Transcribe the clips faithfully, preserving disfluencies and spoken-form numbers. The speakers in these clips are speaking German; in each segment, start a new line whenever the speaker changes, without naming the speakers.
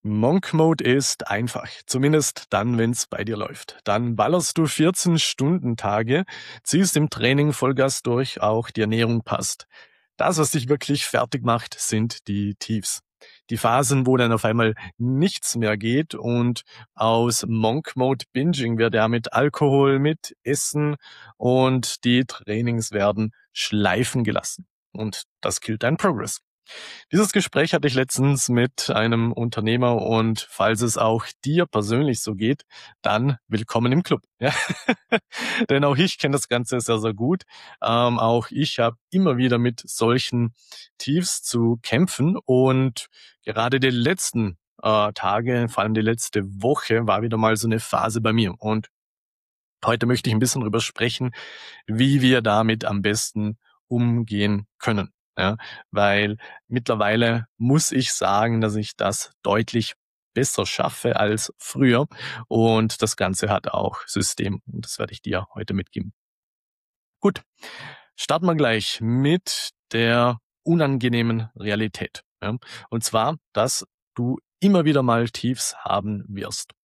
Monk Mode ist einfach, zumindest dann, wenn's bei dir läuft. Dann ballerst du vierzehn-Stunden-Tage, ziehst im Training Vollgas durch, auch die Ernährung passt. Das, was dich wirklich fertig macht, sind die Tiefs. Die Phasen, wo dann auf einmal nichts mehr geht und aus Monk Mode Binging wird ja mit Alkohol, mit Essen und die Trainings werden schleifen gelassen. Und das killt deinen Progress. Dieses Gespräch hatte ich letztens mit einem Unternehmer und falls es auch dir persönlich so geht, dann willkommen im Club. Ja? Denn auch ich kenne das Ganze sehr, sehr gut. Ähm, auch ich habe immer wieder mit solchen Tiefs zu kämpfen und gerade die letzten äh, Tage, vor allem die letzte Woche, war wieder mal so eine Phase bei mir. Und heute möchte ich ein bisschen drüber sprechen, wie wir damit am besten umgehen können. Ja, weil mittlerweile muss ich sagen, dass ich das deutlich besser schaffe als früher und das Ganze hat auch System und das werde ich dir heute mitgeben. Gut, starten wir gleich mit der unangenehmen Realität. Ja, und zwar, dass du immer wieder mal Tiefs haben wirst.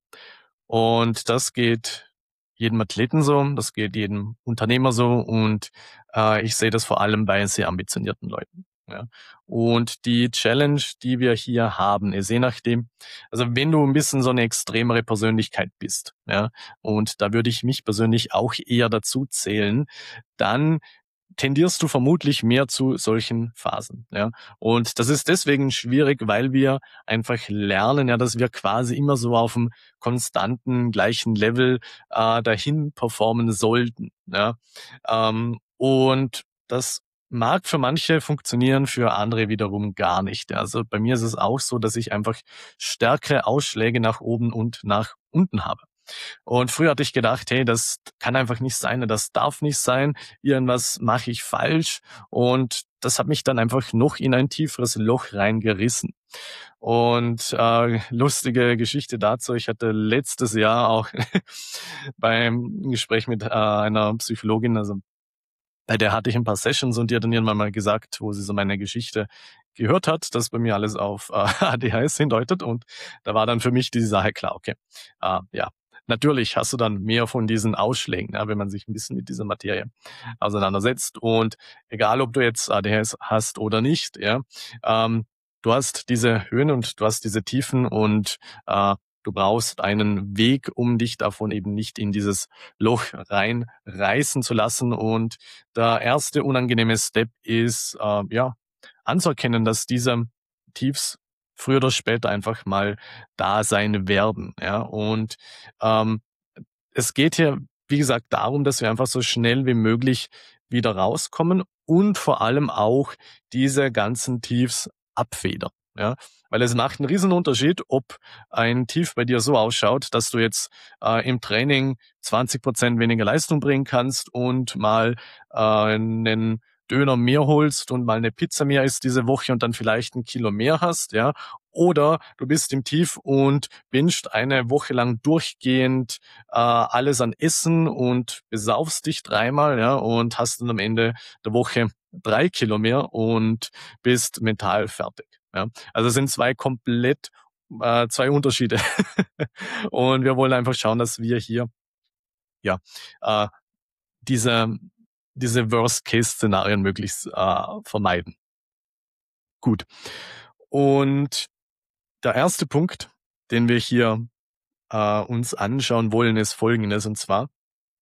Und das geht jedem Athleten so, das geht jedem Unternehmer so und äh, ich sehe das vor allem bei sehr ambitionierten Leuten. Ja. Und die Challenge, die wir hier haben, ist je nachdem, also wenn du ein bisschen so eine extremere Persönlichkeit bist, ja, und da würde ich mich persönlich auch eher dazu zählen, dann tendierst du vermutlich mehr zu solchen Phasen, ja. Und das ist deswegen schwierig, weil wir einfach lernen, ja, dass wir quasi immer so auf dem konstanten gleichen Level äh, dahin performen sollten, ja. Ähm, und das mag für manche funktionieren, für andere wiederum gar nicht. Also bei mir ist es auch so, dass ich einfach stärkere Ausschläge nach oben und nach unten habe. Und früher hatte ich gedacht, hey, das kann einfach nicht sein, das darf nicht sein, irgendwas mache ich falsch. Und das hat mich dann einfach noch in ein tieferes Loch reingerissen. Und äh, lustige Geschichte dazu, ich hatte letztes Jahr auch beim Gespräch mit äh, einer Psychologin, also bei der hatte ich ein paar Sessions und die hat dann irgendwann mal gesagt, wo sie so meine Geschichte gehört hat, dass bei mir alles auf äh, A D H S hindeutet und da war dann für mich die Sache klar, okay, äh, ja, natürlich hast du dann mehr von diesen Ausschlägen, ja, wenn man sich ein bisschen mit dieser Materie auseinandersetzt und egal, ob du jetzt A D H S hast oder nicht, ja, ähm, du hast diese Höhen und du hast diese Tiefen und äh, du brauchst einen Weg, um dich davon eben nicht in dieses Loch reinreißen zu lassen und der erste unangenehme Step ist, äh, ja, anzuerkennen, dass diese Tiefs früher oder später einfach mal da sein werden, ja. Und ähm, es geht hier, wie gesagt, darum, dass wir einfach so schnell wie möglich wieder rauskommen und vor allem auch diese ganzen Tiefs abfedern, ja. Weil es macht einen riesen Unterschied, ob ein Tief bei dir so ausschaut, dass du jetzt äh, im Training zwanzig Prozent weniger Leistung bringen kannst und mal äh, einen Döner mehr holst und mal eine Pizza mehr isst diese Woche und dann vielleicht ein Kilo mehr hast, ja. Oder du bist im Tief und bingst eine Woche lang durchgehend äh, alles an Essen und besaufst dich dreimal, ja, und hast dann am Ende der Woche drei Kilo mehr und bist mental fertig. Ja. Also es sind zwei komplett äh, zwei Unterschiede. Und wir wollen einfach schauen, dass wir hier ja äh, diese diese Worst-Case-Szenarien möglichst äh, vermeiden. Gut. Und der erste Punkt, den wir hier äh, uns anschauen wollen, ist folgendes, und zwar,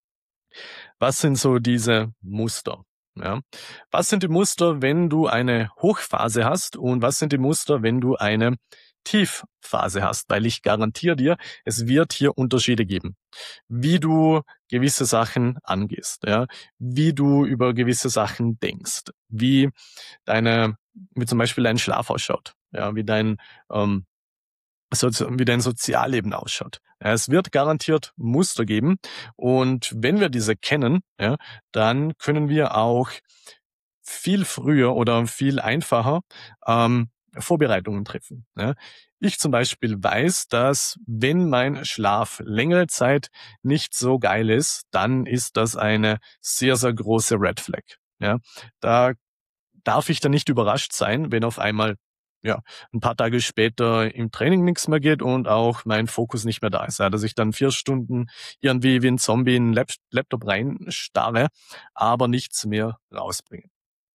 was sind so diese Muster? Ja? Was sind die Muster, wenn du eine Hochphase hast und was sind die Muster, wenn du eine Tiefphase hast? Weil ich garantiere dir, es wird hier Unterschiede geben, wie du gewisse Sachen angehst, ja, wie du über gewisse Sachen denkst, wie deine, wie zum Beispiel dein Schlaf ausschaut, ja, wie dein ähm, so, wie dein Sozialleben ausschaut. Ja, es wird garantiert Muster geben und wenn wir diese kennen, ja, dann können wir auch viel früher oder viel einfacher ähm, Vorbereitungen treffen. Ja. Ich zum Beispiel weiß, dass wenn mein Schlaf längere Zeit nicht so geil ist, dann ist das eine sehr, sehr große Red Flag. Ja. Da darf ich dann nicht überrascht sein, wenn auf einmal ja, ein paar Tage später im Training nichts mehr geht und auch mein Fokus nicht mehr da ist. Ja, dass ich dann vier Stunden irgendwie wie ein Zombie in 'n Lap Laptop reinstarre, aber nichts mehr rausbringe.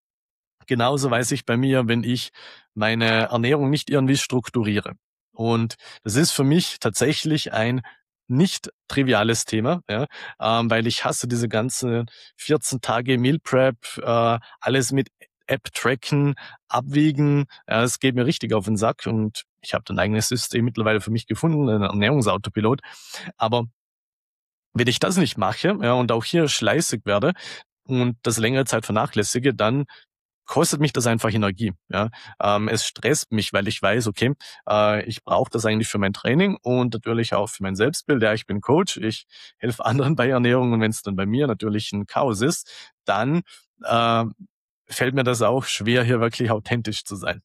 Genauso weiß ich bei mir, wenn ich meine Ernährung nicht irgendwie strukturiere. Und das ist für mich tatsächlich ein nicht triviales Thema, ja, ähm, weil ich hasse diese ganze vierzehn Tage Meal Prep, äh, alles mit App tracken, abwiegen. Ja, es geht mir richtig auf den Sack und ich habe ein eigenes System mittlerweile für mich gefunden, ein Ernährungsautopilot. Aber wenn ich das nicht mache, ja, und auch hier schleißig werde und das längere Zeit vernachlässige, dann kostet mich das einfach Energie. Ja. Ähm, es stresst mich, weil ich weiß, okay, äh, ich brauche das eigentlich für mein Training und natürlich auch für mein Selbstbild. Ja, ich bin Coach, ich helfe anderen bei Ernährung und wenn es dann bei mir natürlich ein Chaos ist, dann äh, fällt mir das auch schwer, hier wirklich authentisch zu sein,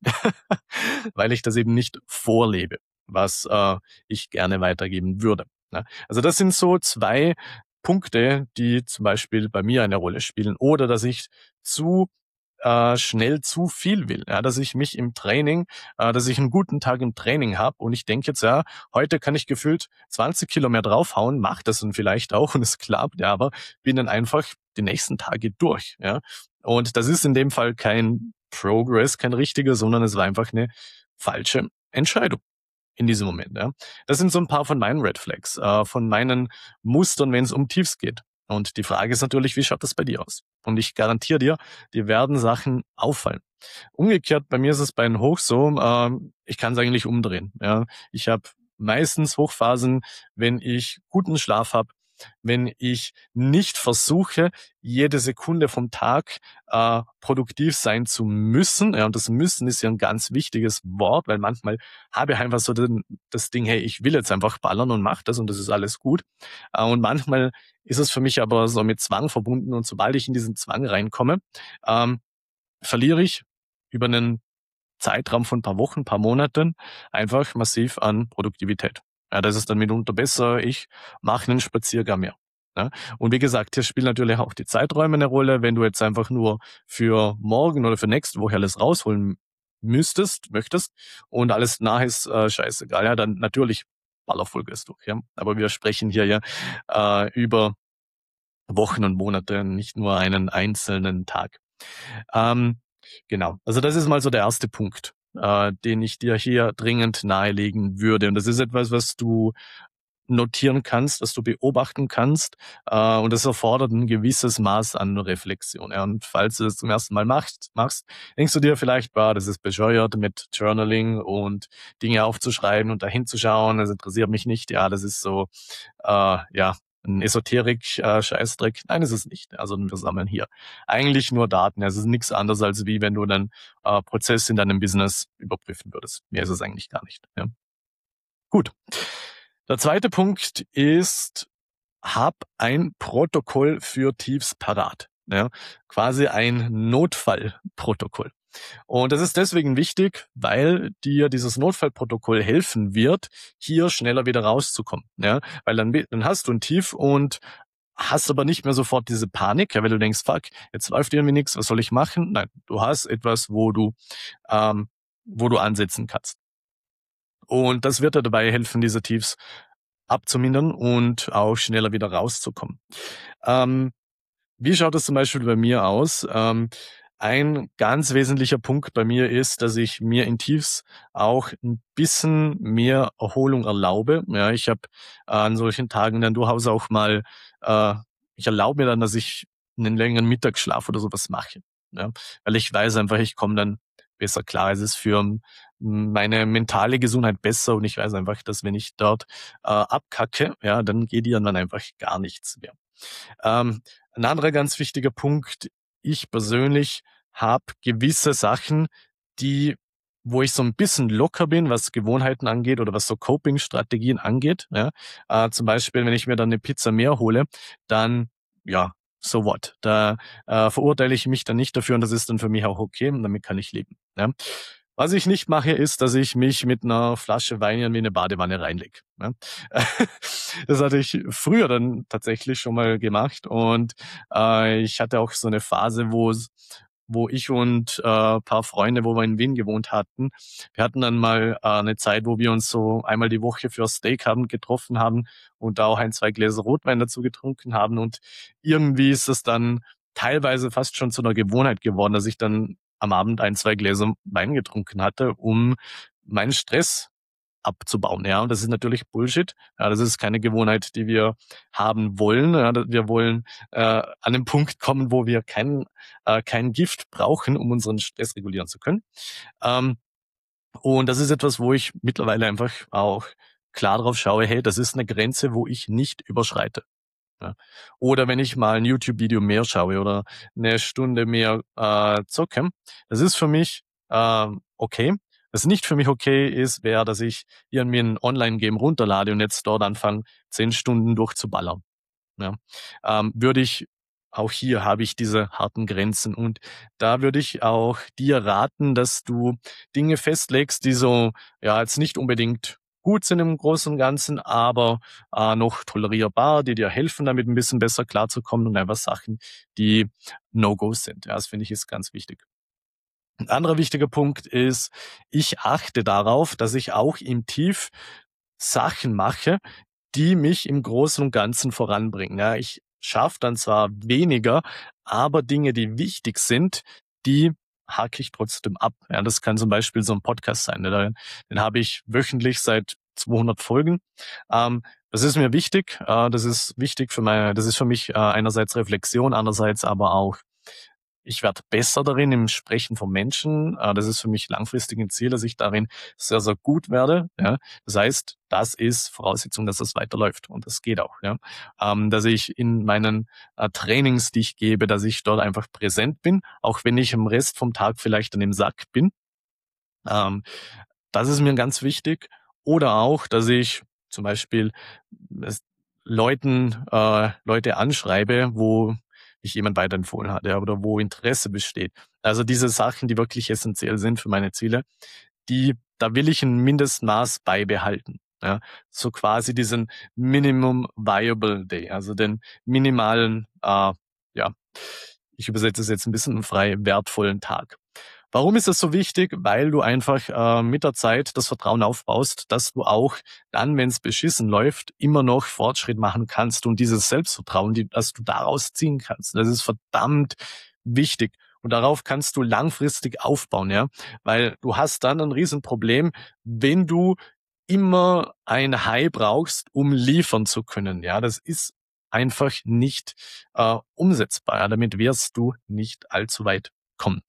weil ich das eben nicht vorlebe, was äh, ich gerne weitergeben würde. Ja. Also das sind so zwei Punkte, die zum Beispiel bei mir eine Rolle spielen oder dass ich zu äh, schnell zu viel will, ja, dass ich mich im Training, äh, dass ich einen guten Tag im Training habe und ich denke jetzt, ja, heute kann ich gefühlt zwanzig Kilo mehr draufhauen, mache das dann vielleicht auch und es klappt, ja, aber bin dann einfach die nächsten Tage durch, ja. Und das ist in dem Fall kein Progress, kein richtiger, sondern es war einfach eine falsche Entscheidung in diesem Moment, ja. Das sind so ein paar von meinen Red Flags, äh, von meinen Mustern, wenn es um Tiefs geht. Und die Frage ist natürlich, wie schaut das bei dir aus? Und ich garantiere dir, dir werden Sachen auffallen. Umgekehrt, bei mir ist es bei den Hochs so, ähm, ich kann es eigentlich umdrehen. Ja. Ich habe meistens Hochphasen, wenn ich guten Schlaf habe, wenn ich nicht versuche, jede Sekunde vom Tag äh, produktiv sein zu müssen. Ja, und das Müssen ist ja ein ganz wichtiges Wort, weil manchmal habe ich einfach so den, das Ding, hey, ich will jetzt einfach ballern und mach das und das ist alles gut. Äh, und manchmal ist es für mich aber so mit Zwang verbunden und sobald ich in diesen Zwang reinkomme, ähm, verliere ich über einen Zeitraum von ein paar Wochen, ein paar Monaten einfach massiv an Produktivität. Ja, das ist dann mitunter besser, ich mache einen Spaziergang mehr. Ja, und wie gesagt, hier spielen natürlich auch die Zeiträume eine Rolle. Wenn du jetzt einfach nur für morgen oder für nächste Woche alles rausholen müsstest, möchtest und alles nah ist, äh, scheißegal, ja, dann natürlich baller Vollgas durch. Ja. Aber wir sprechen hier ja äh, über Wochen und Monate, nicht nur einen einzelnen Tag. Ähm, genau, also das ist mal so der erste Punkt, äh, den ich dir hier dringend nahelegen würde. Und das ist etwas, was du notieren kannst, was du beobachten kannst. Äh, und das erfordert ein gewisses Maß an Reflexion. Ja. Und falls du das zum ersten Mal machst, machst, denkst du dir vielleicht, bah, das ist bescheuert mit Journaling und Dinge aufzuschreiben und dahin zu schauen, das interessiert mich nicht. Ja, das ist so, äh, ja, ein Esoterik-Scheißdreck. Nein, ist es nicht. Also wir sammeln hier eigentlich nur Daten. Es ist nichts anderes, als wie wenn du einen äh, Prozess in deinem Business überprüfen würdest. Mehr ist es eigentlich gar nicht. Ja. Gut. Der zweite Punkt ist, hab ein Protokoll für Tiefs parat. Ja, quasi ein Notfallprotokoll. Und das ist deswegen wichtig, weil dir dieses Notfallprotokoll helfen wird, hier schneller wieder rauszukommen. Ja, weil dann, dann hast du ein Tief und hast aber nicht mehr sofort diese Panik, ja, weil du denkst, fuck, jetzt läuft irgendwie nichts, was soll ich machen? Nein, du hast etwas, wo du, ähm, wo du ansetzen kannst. Und das wird dir dabei helfen, diese Tiefs abzumindern und auch schneller wieder rauszukommen. Ähm, wie schaut es zum Beispiel bei mir aus? Ähm, ein ganz wesentlicher Punkt bei mir ist, dass ich mir in Tiefs auch ein bisschen mehr Erholung erlaube. Ja, ich habe äh, an solchen Tagen dann durchaus auch mal, äh, ich erlaube mir dann, dass ich einen längeren Mittagsschlaf oder sowas mache. Ja, weil ich weiß einfach, ich komme dann besser klar. Es ist für meine mentale Gesundheit besser und ich weiß einfach, dass wenn ich dort äh, abkacke, ja, dann geht irgendwann einfach gar nichts mehr. Ähm, ein anderer ganz wichtiger Punkt, ich persönlich habe gewisse Sachen, die, wo ich so ein bisschen locker bin, was Gewohnheiten angeht oder was so Coping-Strategien angeht. Ja. Äh, zum Beispiel, wenn ich mir dann eine Pizza mehr hole, dann, ja, so what. Da äh, verurteile ich mich dann nicht dafür und das ist dann für mich auch okay und damit kann ich leben. Ja. Was ich nicht mache, ist, dass ich mich mit einer Flasche Wein in eine Badewanne reinlege. Ja. Das hatte ich früher dann tatsächlich schon mal gemacht und äh, ich hatte auch so eine Phase, wo es wo ich und äh, paar Freunde, wo wir in Wien gewohnt hatten, wir hatten dann mal äh, eine Zeit, wo wir uns so einmal die Woche für Steakabend getroffen haben und da auch ein, zwei Gläser Rotwein dazu getrunken haben. Und irgendwie ist es dann teilweise fast schon zu einer Gewohnheit geworden, dass ich dann am Abend ein, zwei Gläser Wein getrunken hatte, um meinen Stress abzubauen. Ja, und das ist natürlich Bullshit. Ja, das ist keine Gewohnheit, die wir haben wollen. Ja, wir wollen äh, an den Punkt kommen, wo wir kein, äh, kein Gift brauchen, um unseren Stress regulieren zu können. Ähm, und das ist etwas, wo ich mittlerweile einfach auch klar drauf schaue, hey, das ist eine Grenze, wo ich nicht überschreite. Ja. Oder wenn ich mal ein YouTube-Video mehr schaue oder eine Stunde mehr äh, zocke, das ist für mich äh, okay. Was nicht für mich okay ist, wäre, dass ich irgendwie ein Online-Game runterlade und jetzt dort anfange, zehn Stunden durchzuballern. Ja. Ähm, würde ich, auch hier habe ich diese harten Grenzen und da würde ich auch dir raten, dass du Dinge festlegst, die so, ja, jetzt nicht unbedingt gut sind im Großen und Ganzen, aber äh, noch tolerierbar, die dir helfen, damit ein bisschen besser klarzukommen und einfach Sachen, die No-Gos sind. Ja, das finde ich ist ganz wichtig. Ein anderer wichtiger Punkt ist, ich achte darauf, dass ich auch im Tief Sachen mache, die mich im Großen und Ganzen voranbringen. Ja, ich schaffe dann zwar weniger, aber Dinge, die wichtig sind, die hake ich trotzdem ab. Ja, das kann zum Beispiel so ein Podcast sein. Den, den habe ich wöchentlich seit zweihundert Folgen. Ähm, das ist mir wichtig. Äh, das ist wichtig für meine, das ist für mich äh, einerseits Reflexion, andererseits aber auch ich werde besser darin im Sprechen von Menschen. Äh, Das ist für mich langfristig ein Ziel, dass ich darin sehr, sehr gut werde. Ja. Das heißt, das ist Voraussetzung, dass das weiterläuft. Und das geht auch. Ja. Ähm, Dass ich in meinen äh, Trainings, die ich gebe, dass ich dort einfach präsent bin, auch wenn ich im Rest vom Tag vielleicht dann im Sack bin. Ähm, Das ist mir ganz wichtig. Oder auch, dass ich zum Beispiel es Leuten, äh, Leute anschreibe, wo mich jemand weiterempfohlen hat, ja, oder wo Interesse besteht. Also diese Sachen, die wirklich essentiell sind für meine Ziele, die, da will ich ein Mindestmaß beibehalten. Ja, so quasi diesen Minimum Viable Day, also den minimalen, äh, ja, ich übersetze es jetzt ein bisschen frei, wertvollen Tag. Warum ist das so wichtig? Weil du einfach äh, mit der Zeit das Vertrauen aufbaust, dass du auch dann, wenn es beschissen läuft, immer noch Fortschritt machen kannst und dieses Selbstvertrauen, die, das du daraus ziehen kannst. Das ist verdammt wichtig. Und darauf kannst du langfristig aufbauen, ja, weil du hast dann ein Riesenproblem, wenn du immer ein High brauchst, um liefern zu können. Ja, das ist einfach nicht äh, umsetzbar. Ja, damit wirst du nicht allzu weit kommen.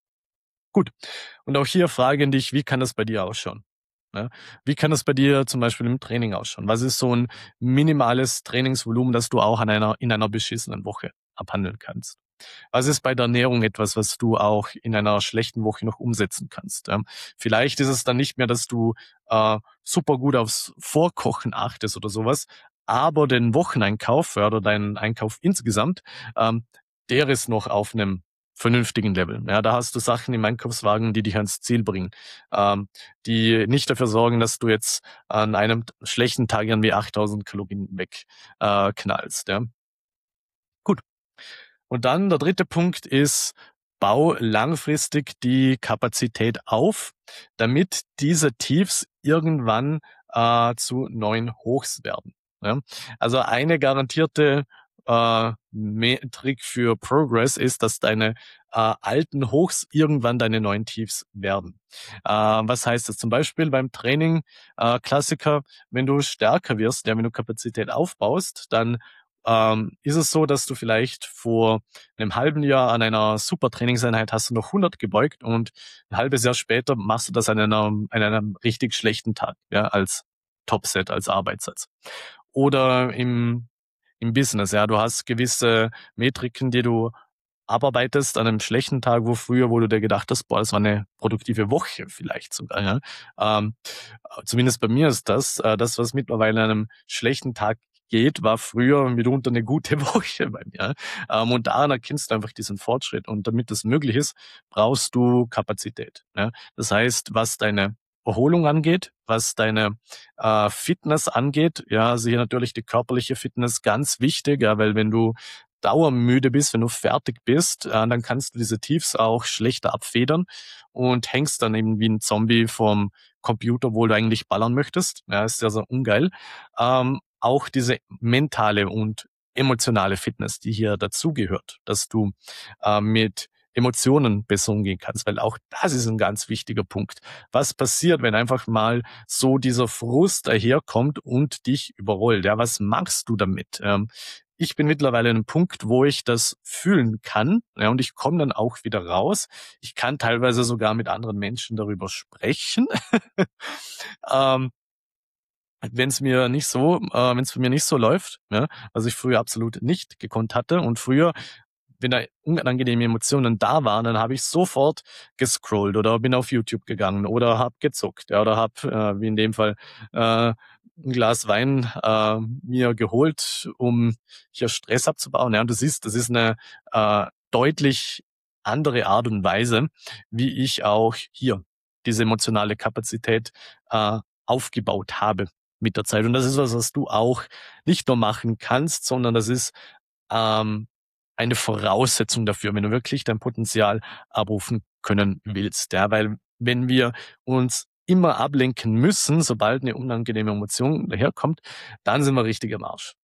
Gut. Und auch hier Frage an dich, wie kann das bei dir ausschauen? Ja, wie kann das bei dir zum Beispiel im Training ausschauen? Was ist so ein minimales Trainingsvolumen, das du auch an einer, in einer beschissenen Woche abhandeln kannst? Was ist bei der Ernährung etwas, was du auch in einer schlechten Woche noch umsetzen kannst? Ja, vielleicht ist es dann nicht mehr, dass du äh, super gut aufs Vorkochen achtest oder sowas, aber den Wocheneinkauf ja, oder deinen Einkauf insgesamt, ähm, der ist noch auf einem vernünftigen Level. Ja, da hast du Sachen im Einkaufswagen, die dich ans Ziel bringen, ähm, die nicht dafür sorgen, dass du jetzt an einem schlechten Tag irgendwie achttausend Kalorien wegknallst. Äh, knallst, ja. Gut. Und dann der dritte Punkt ist, bau langfristig die Kapazität auf, damit diese Tiefs irgendwann äh, zu neuen Hochs werden. Ja? Also eine garantierte äh, Metrik für Progress ist, dass deine äh, alten Hochs irgendwann deine neuen Tiefs werden. Äh, was heißt das zum Beispiel beim Training? Äh, Klassiker, wenn du stärker wirst, ja, wenn du Kapazität aufbaust, dann ähm, ist es so, dass du vielleicht vor einem halben Jahr an einer super Trainingseinheit hast du noch hundert gebeugt und ein halbes Jahr später machst du das an einem, an einem richtig schlechten Tag, ja, als Topset, als Arbeitssatz. Oder im, im Business, ja, du hast gewisse Metriken, die du abarbeitest an einem schlechten Tag, wo früher, wo du dir gedacht hast, boah, das war eine produktive Woche vielleicht sogar, ja. Ähm, Zumindest bei mir ist das, äh, das, was mittlerweile an einem schlechten Tag geht, war früher mitunter eine gute Woche bei mir. Ähm, und daran erkennst du einfach diesen Fortschritt. Und damit das möglich ist, brauchst du Kapazität. Ja? Das heißt, was deine Erholung angeht, was deine äh, Fitness angeht, ja, also hier natürlich die körperliche Fitness ganz wichtig, ja, weil wenn du dauermüde bist, wenn du fertig bist, äh, dann kannst du diese Tiefs auch schlechter abfedern und hängst dann eben wie ein Zombie vorm Computer, obwohl du eigentlich ballern möchtest. Ja, ist sehr, sehr ungeil. Ähm, auch diese mentale und emotionale Fitness, die hier dazugehört, dass du äh, mit Emotionen besser umgehen kannst, weil auch das ist ein ganz wichtiger Punkt. Was passiert, wenn einfach mal so dieser Frust daherkommt und dich überrollt? Ja, was machst du damit? Ähm, ich bin mittlerweile an einem Punkt, wo ich das fühlen kann, ja, und ich komme dann auch wieder raus. Ich kann teilweise sogar mit anderen Menschen darüber sprechen. ähm, wenn es mir nicht so, äh, wenn es für mir nicht so läuft, ja, was ich früher absolut nicht gekonnt hatte. Und früher, wenn da unangenehme Emotionen da waren, dann habe ich sofort gescrollt oder bin auf YouTube gegangen oder habe gezockt, ja, oder habe, äh, wie in dem Fall, äh, ein Glas Wein äh, mir geholt, um hier Stress abzubauen. Ja, und du siehst, das ist eine äh, deutlich andere Art und Weise, wie ich auch hier diese emotionale Kapazität äh, aufgebaut habe mit der Zeit. Und das ist was, was du auch nicht nur machen kannst, sondern das ist ähm, eine Voraussetzung dafür, wenn du wirklich dein Potenzial abrufen können willst. Ja, weil wenn wir uns immer ablenken müssen, sobald eine unangenehme Emotion daherkommt, dann sind wir richtig am Arsch.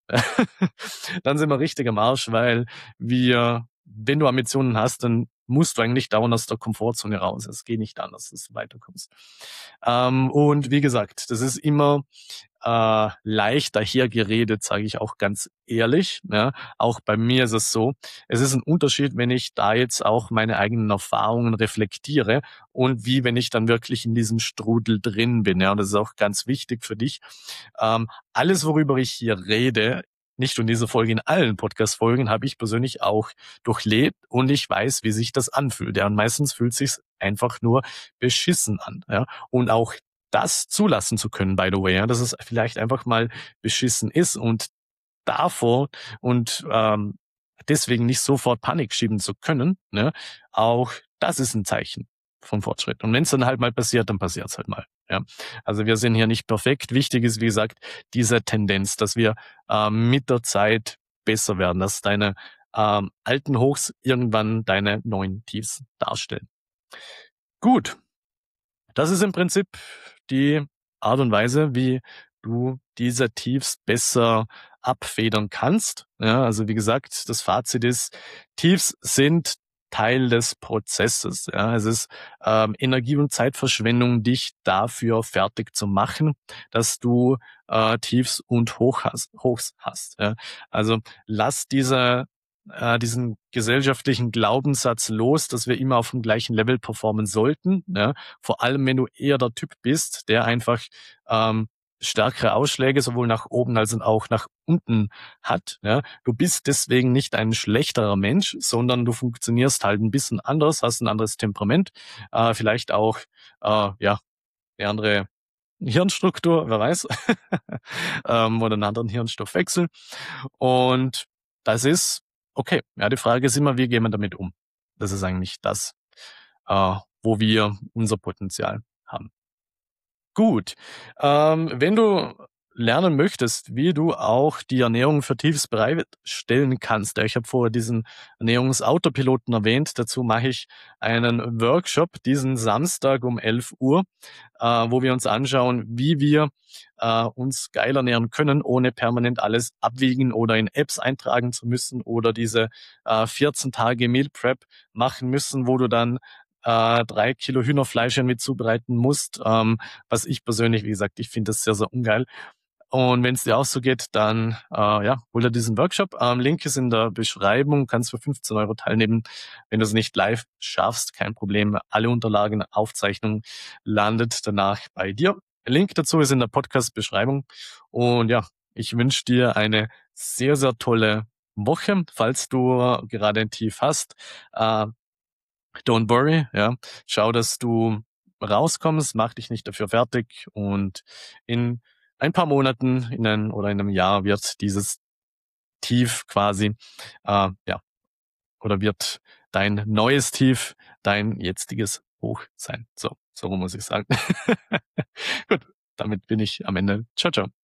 Dann sind wir richtig am Arsch, weil wir, wenn du Ambitionen hast, dann musst du eigentlich dauernd aus der Komfortzone raus. Es geht nicht anders, dass du weiterkommst. Ähm, und wie gesagt, das ist immer äh, leicht dahergeredet, sage ich auch ganz ehrlich. Ja. Auch bei mir ist es so, es ist ein Unterschied, wenn ich da jetzt auch meine eigenen Erfahrungen reflektiere und wie wenn ich dann wirklich in diesem Strudel drin bin. Ja. Und das ist auch ganz wichtig für dich. Ähm, alles, worüber ich hier rede, nicht nur in dieser Folge, in allen Podcast-Folgen, habe ich persönlich auch durchlebt und ich weiß, wie sich das anfühlt. Ja. Und meistens fühlt es sich einfach nur beschissen an. Ja. Und auch das zulassen zu können, by the way, ja, dass es vielleicht einfach mal beschissen ist und davor und ähm, deswegen nicht sofort Panik schieben zu können, ne, auch das ist ein Zeichen von Fortschritt. Und wenn es dann halt mal passiert, dann passiert es halt mal. Ja. Also wir sind hier nicht perfekt. Wichtig ist, wie gesagt, diese Tendenz, dass wir ähm, mit der Zeit besser werden, dass deine ähm, alten Hochs irgendwann deine neuen Tiefs darstellen. Gut, das ist im Prinzip die Art und Weise, wie du diese Tiefs besser abfedern kannst. Ja, also wie gesagt, das Fazit ist, Tiefs sind Teil des Prozesses. Ja, es ist ähm, Energie- und Zeitverschwendung, dich dafür fertig zu machen, dass du äh, Tiefs und Hoch hast, Hochs hast. Ja. Also lass diese äh, diesen gesellschaftlichen Glaubenssatz los, dass wir immer auf dem gleichen Level performen sollten. Ja. Vor allem, wenn du eher der Typ bist, der einfach ähm, stärkere Ausschläge sowohl nach oben als auch nach unten hat. Ja. Du bist deswegen nicht ein schlechterer Mensch, sondern du funktionierst halt ein bisschen anders, hast ein anderes Temperament, äh, vielleicht auch äh, ja eine andere Hirnstruktur, wer weiß, ähm, oder einen anderen Hirnstoffwechsel. Und das ist okay. Ja, die Frage ist immer, wie gehen wir damit um? Das ist eigentlich das, äh, wo wir unser Potenzial haben. Gut. Ähm, wenn du lernen möchtest, wie du auch die Ernährung für Tiefs bereitstellen kannst. Ja, ich habe vorher diesen Ernährungsautopiloten erwähnt. Dazu mache ich einen Workshop diesen Samstag um elf Uhr, äh, wo wir uns anschauen, wie wir äh, uns geil ernähren können, ohne permanent alles abwiegen oder in Apps eintragen zu müssen oder diese äh, vierzehn Tage Meal Prep machen müssen, wo du dann äh, drei Kilo Hühnerfleisch mit zubereiten musst, ähm, was ich persönlich, wie gesagt, ich finde das sehr, sehr ungeil. Und wenn es dir auch so geht, dann äh, ja, hol dir diesen Workshop. Ähm, Link ist in der Beschreibung, kannst für fünfzehn Euro teilnehmen. Wenn du es nicht live schaffst, kein Problem. Alle Unterlagen, Aufzeichnung landet danach bei dir. Link dazu ist in der Podcast-Beschreibung. Und ja, ich wünsche dir eine sehr, sehr tolle Woche, falls du gerade ein Tief hast. Äh, Don't worry, ja. Schau, dass du rauskommst, mach dich nicht dafür fertig und in ein paar Monaten in ein, oder in einem Jahr wird dieses Tief quasi, äh, ja, oder wird dein neues Tief dein jetziges Hoch sein. So, so muss ich sagen. Gut, damit bin ich am Ende. Ciao, ciao.